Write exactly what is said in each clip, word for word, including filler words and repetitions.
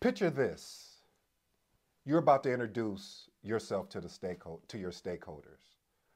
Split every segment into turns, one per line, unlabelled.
Picture this. You're about to introduce yourself to the stakeholder, to your stakeholders.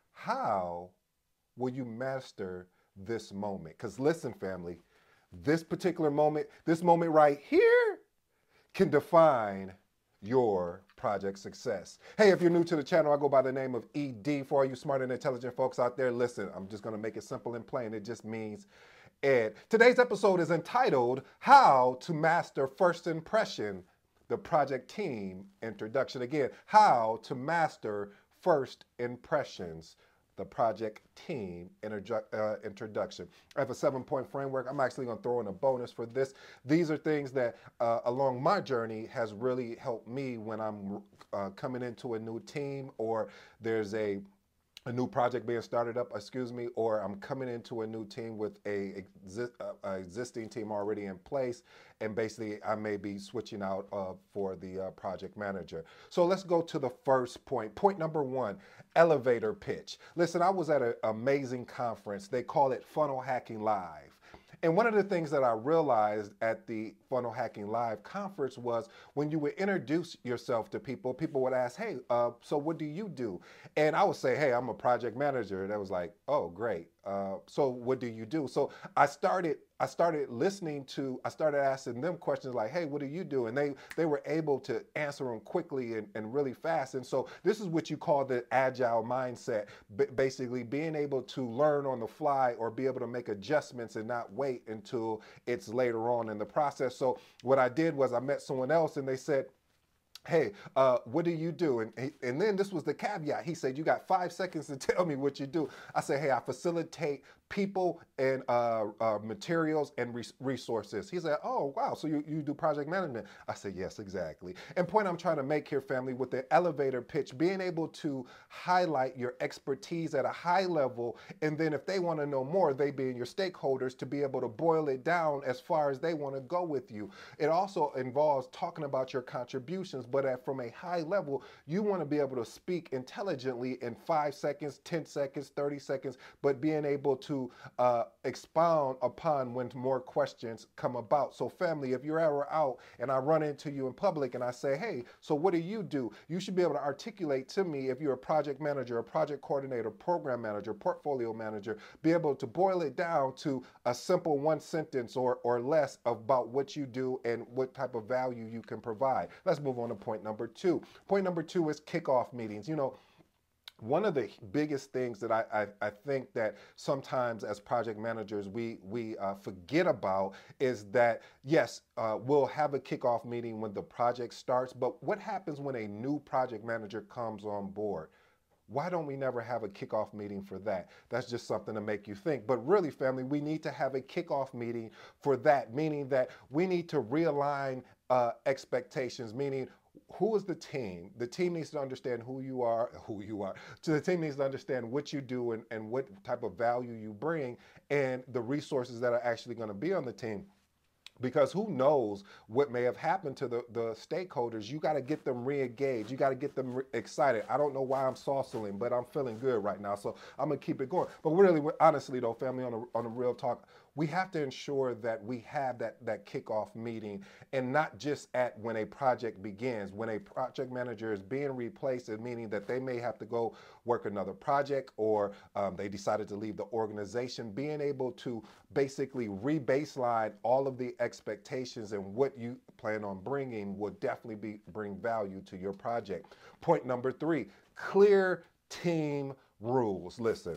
How will you master this moment? Because listen, family, this particular moment, this moment right here can define your project success. Hey, if you're new to the channel, I go by the name of E D. For all you smart and intelligent folks out there, listen, I'm just going to make it simple and plain. It just means Ed. Today's episode is entitled How to Master First Impression, the Project Team Introduction. Again, How to Master First Impressions, the Project Team uh, Introduction. I have a seven-point framework. I'm actually going to throw in a bonus for this. These are things that uh, along my journey has really helped me when I'm uh, coming into a new team, or there's a a new project being started up, excuse me, or I'm coming into a new team with a, exi uh, existing team already in place, and basically I may be switching out uh, for the uh, project manager. So let's go to the first point. Point number one, elevator pitch. Listen, I was at an amazing conference. They call it Funnel Hacking Live. And one of the things that I realized at the Funnel Hacking Live conference was when you would introduce yourself to people, people would ask, hey, uh, so what do you do? And I would say, hey, I'm a project manager. And I was like, oh, great. Uh, so what do you do? So I started I started listening to, I started asking them questions like, hey, what do you do? And they, they were able to answer them quickly and, and really fast. And so this is what you call the agile mindset, B basically being able to learn on the fly or be able to make adjustments and not wait until it's later on in the process. So what I did was I met someone else and they said, hey, uh, what do you do? And, and then this was the caveat. He said, you got five seconds to tell me what you do. I said, hey, I facilitate people and uh, uh, materials and res resources. He said, oh, wow, so you, you do project management. I said, yes, exactly. And point I'm trying to make here, family, with the elevator pitch, being able to highlight your expertise at a high level, and then if they want to know more, they being your stakeholders, to be able to boil it down as far as they want to go with you. It also involves talking about your contributions, but at, from a high level, you want to be able to speak intelligently in five seconds, ten seconds, thirty seconds, but being able to uh, expound upon when more questions come about. So family, if you're ever out and I run into you in public and I say, hey, so what do you do? You should be able to articulate to me, if you're a project manager, a project coordinator, program manager, portfolio manager, be able to boil it down to a simple one sentence or, or less about what you do and what type of value you can provide. Let's move on to point number two. Point number two is kickoff meetings. You know, one of the biggest things that I, I, I think that sometimes as project managers we, we uh, forget about is that, yes, uh, we'll have a kickoff meeting when the project starts, but what happens when a new project manager comes on board? Why don't we never have a kickoff meeting for that? That's just something to make you think. But really, family, we need to have a kickoff meeting for that, meaning that we need to realign uh, expectations, meaning who is the team? The team needs to understand who you are, who you are. So the team needs to understand what you do and, and what type of value you bring and the resources that are actually going to be on the team. Because who knows what may have happened to the, the stakeholders. You got to get them re-engaged. You got to get them re excited. I don't know why I'm saucing, but I'm feeling good right now. So I'm going to keep it going. But really, honestly, though, family, on a, on a real talk, we have to ensure that we have that, that kickoff meeting, and not just at when a project begins. When a project manager is being replaced, meaning that they may have to go work another project, or um, they decided to leave the organization, being able to basically re-baseline all of the expectations and what you plan on bringing will definitely be bring value to your project. Point number three, clear team rules. Listen.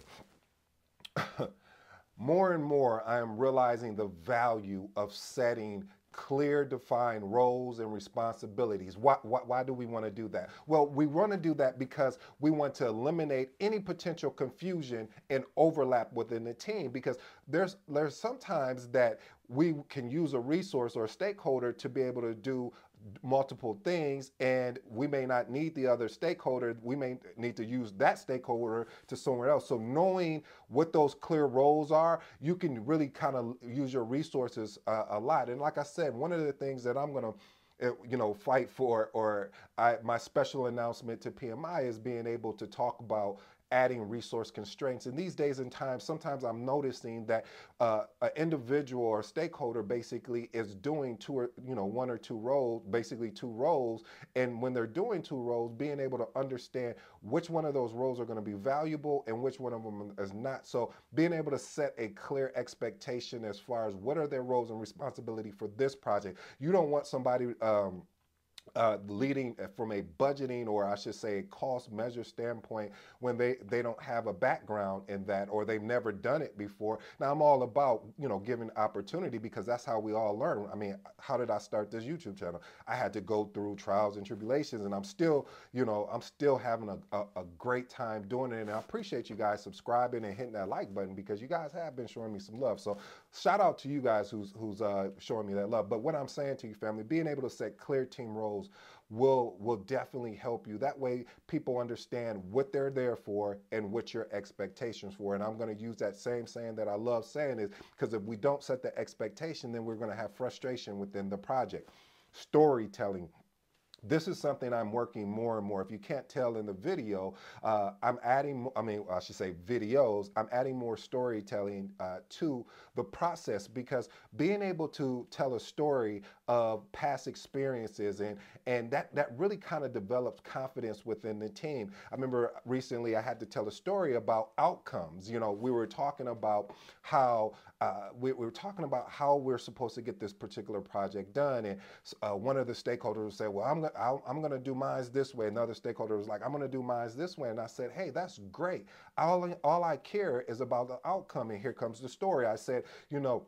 More and more, I am realizing the value of setting clear, defined roles and responsibilities. Why, why, why do we want to do that? Well, we want to do that because we want to eliminate any potential confusion and overlap within the team, because there's, there's sometimes that we can use a resource or a stakeholder to be able to do multiple things, and we may not need the other stakeholder. We may need to use that stakeholder to somewhere else. So knowing what those clear roles are, you can really kind of use your resources uh, a lot. And like I said, one of the things that I'm going to you know, fight for, or I, my special announcement to P M I, is being able to talk about adding resource constraints. And these days and times, sometimes I'm noticing that uh, an individual or stakeholder basically is doing two or, you know, one or two roles, basically two roles. And when they're doing two roles, being able to understand which one of those roles are going to be valuable and which one of them is not. So being able to set a clear expectation as far as what are their roles and responsibility for this project. You don't want somebody um, uh, leading from a budgeting, or I should say cost measure standpoint, when they, they don't have a background in that, or they've never done it before. Now I'm all about, you know, giving opportunity, because that's how we all learn. I mean, how did I start this YouTube channel? I had to go through trials and tribulations, and I'm still, you know, I'm still having a, a, a great time doing it. And I appreciate you guys subscribing and hitting that like button, because you guys have been showing me some love. So shout out to you guys who's, who's uh, showing me that love. But what I'm saying to you, family, being able to set clear team roles will will definitely help you. That way people understand what they're there for and what your expectations for. And I'm going to use that same saying that I love saying, is because if we don't set the expectation, then we're going to have frustration within the project. Storytelling. This is something I'm working more and more. If you can't tell in the video, uh, I'm adding, I mean, I should say videos, I'm adding more storytelling uh, to the process, because being able to tell a story of past experiences, and, and that, that really kind of develops confidence within the team. I remember recently I had to tell a story about outcomes. You know, we were talking about how, uh, we, we were talking about how we're supposed to get this particular project done. And uh, one of the stakeholders said, well, I'm going I'll, I'm going to do mine this way. Another stakeholder was like, I'm going to do mine this way. And I said, hey, that's great. All, all I care is about the outcome. And here comes the story. I said, you know,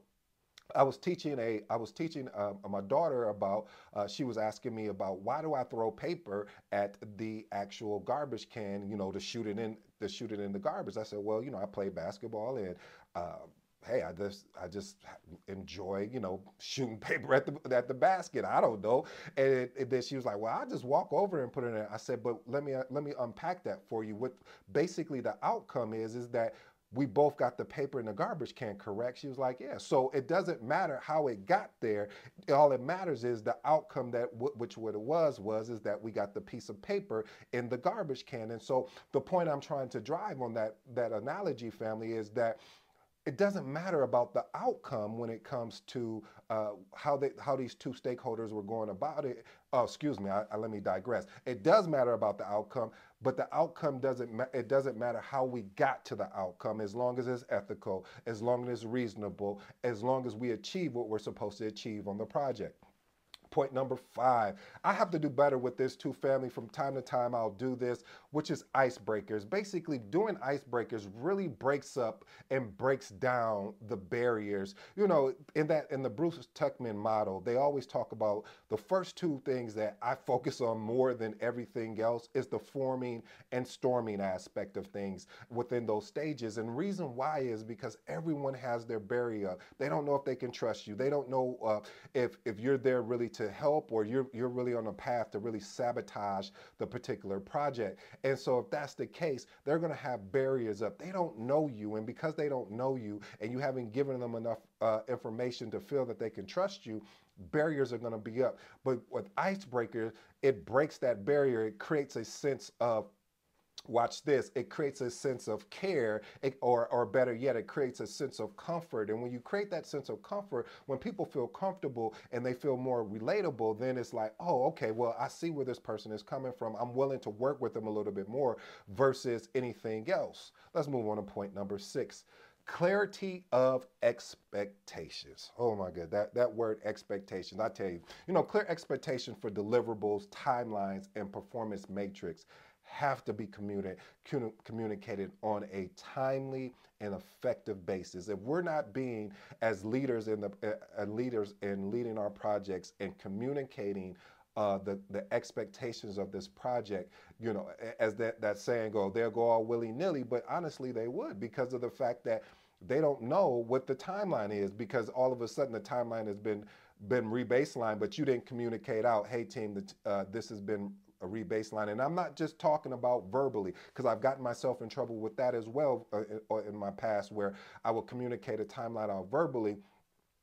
I was teaching a, I was teaching uh, my daughter about, uh, she was asking me about, why do I throw paper at the actual garbage can, you know, to shoot it in, to shoot it in the garbage. I said, well, you know, I play basketball, and uh, hey, I just I just enjoy, you know, shooting paper at the at the basket. I don't know. And, it, and then she was like, well, I just walk over and put it in there. I said, but let me uh, let me unpack that for you. What basically the outcome is is that we both got the paper in the garbage can, correct? She was like, yeah. So it doesn't matter how it got there. All that matters is the outcome, that w which what it was, was is that we got the piece of paper in the garbage can. And so the point I'm trying to drive on that, that analogy, family, is that it doesn't matter about the outcome when it comes to uh, how they, how these two stakeholders were going about it. Oh, excuse me. I, I, let me digress. It does matter about the outcome, but the outcome doesn't. Ma it doesn't matter how we got to the outcome, as long as it's ethical, as long as it's reasonable, as long as we achieve what we're supposed to achieve on the project. Point number five, I have to do better with this too, family. From time to time, I'll do this, which is icebreakers. Basically, doing icebreakers really breaks up and breaks down the barriers. You know, in that, in the Bruce Tuckman model, they always talk about the first two things that I focus on more than everything else is the forming and storming aspect of things within those stages. And the reason why is because everyone has their barrier. They don't know if they can trust you. They don't know uh, if, if you're there really to help, or you're, you're really on a path to really sabotage the particular project. And so if that's the case, they're going to have barriers up. They don't know you. And because they don't know you and you haven't given them enough uh, information to feel that they can trust you, barriers are going to be up. But with icebreakers, it breaks that barrier. It creates a sense of, watch this, it creates a sense of care, it, or, or better yet, it creates a sense of comfort. And when you create that sense of comfort, when people feel comfortable and they feel more relatable, then it's like, oh, okay, well, I see where this person is coming from. I'm willing to work with them a little bit more versus anything else. Let's move on to point number six. Clarity of expectations. Oh my God, that, that word expectations, I tell you, you know, clear expectation for deliverables, timelines, and performance matrix have to be communi communicated on a timely and effective basis. If we're not being, as leaders in the uh, leaders in leading our projects and communicating uh, the the expectations of this project, you know, as that that saying go, they'll go all willy nilly, but honestly they would, because of the fact that they don't know what the timeline is, because all of a sudden the timeline has been been rebaselined, but you didn't communicate out, hey team, that uh, this has been a rebaseline. And I'm not just talking about verbally, because I've gotten myself in trouble with that as well uh, in, in my past, where I will communicate a timeline out verbally,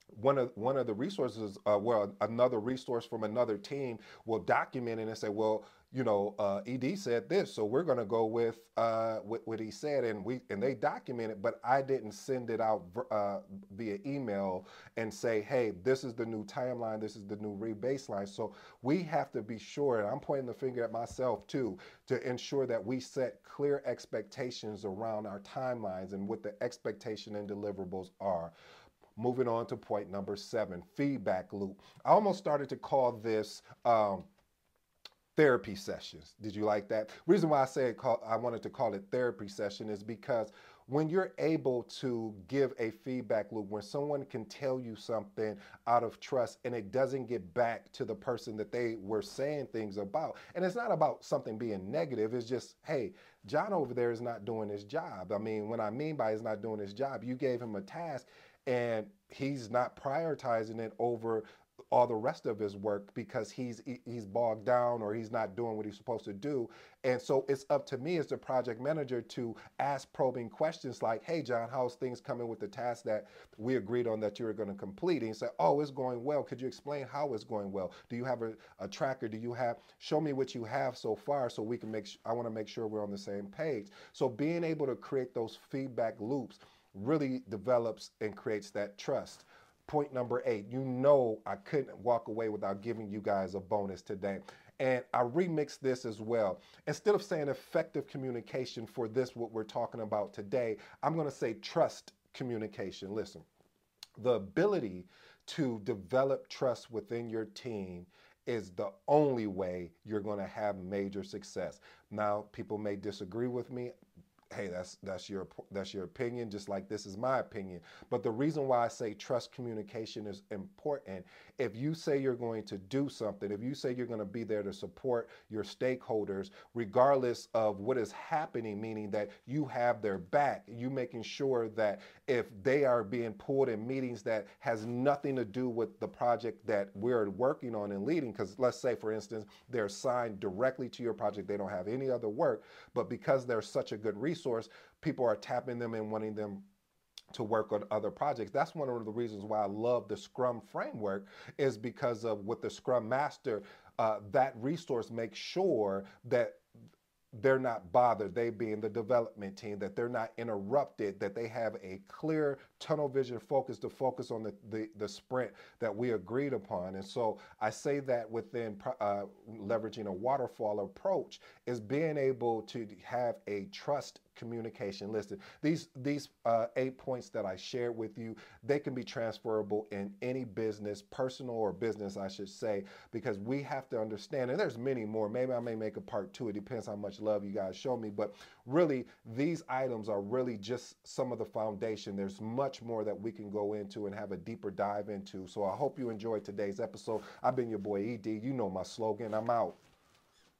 one of one of the resources, uh, well, another resource from another team will document it and say, well, you know, uh, E D said this, so we're going to go with uh, what, what he said, and we and they document it. But I didn't send it out uh, via email and say, hey, this is the new timeline, this is the new rebaseline. So we have to be sure, and I'm pointing the finger at myself too, to ensure that we set clear expectations around our timelines and what the expectation and deliverables are. Moving on to point number seven, feedback loop. I almost started to call this um, therapy sessions. Did you like that? Reason why I say call, I wanted to call it therapy session is because when you're able to give a feedback loop, when someone can tell you something out of trust and it doesn't get back to the person that they were saying things about, and it's not about something being negative, it's just, hey, John over there is not doing his job. I mean, what I mean by he's not doing his job, you gave him a task and he's not prioritizing it over all the rest of his work because he's he's bogged down or he's not doing what he's supposed to do. And so it's up to me as the project manager to ask probing questions like, hey, John, how's things coming with the task that we agreed on that you were going to complete? And he said, oh, it's going well. Could you explain how it's going well? Do you have a, a tracker? Do you have, show me what you have so far so we can make, I want to make sure we're on the same page. So being able to create those feedback loops really develops and creates that trust. Point number eight, you know I couldn't walk away without giving you guys a bonus today. And I remixed this as well. Instead of saying effective communication for this, what we're talking about today, I'm going to say trust communication. Listen, the ability to develop trust within your team is the only way you're going to have major success. Now, people may disagree with me. Hey, that's that's your that's your opinion, just like this is my opinion. But the reason why I say trust communication is important, if you say you're going to do something, if you say you're going to be there to support your stakeholders, regardless of what is happening, meaning that you have their back, you making sure that if they are being pulled in meetings that has nothing to do with the project that we're working on and leading, because let's say, for instance, they're assigned directly to your project, they don't have any other work, but because they're such a good resource, Source, people are tapping them and wanting them to work on other projects. That's one of the reasons why I love the Scrum framework, is because of what the Scrum Master, uh, that resource makes sure that they're not bothered, they being the development team, that they're not interrupted, that they have a clear tunnel vision focus to focus on the, the, the sprint that we agreed upon. And so I say that within uh, leveraging a waterfall approach is being able to have a trust communication listed. These these uh, eight points that I shared with you, they can be transferable in any business, personal or business, I should say, because we have to understand, and there's many more. Maybe I may make a part two. It depends how much love you guys show me. But really, these items are really just some of the foundation. There's much more that we can go into and have a deeper dive into. So I hope you enjoyed today's episode. I've been your boy E D. You know my slogan. I'm out.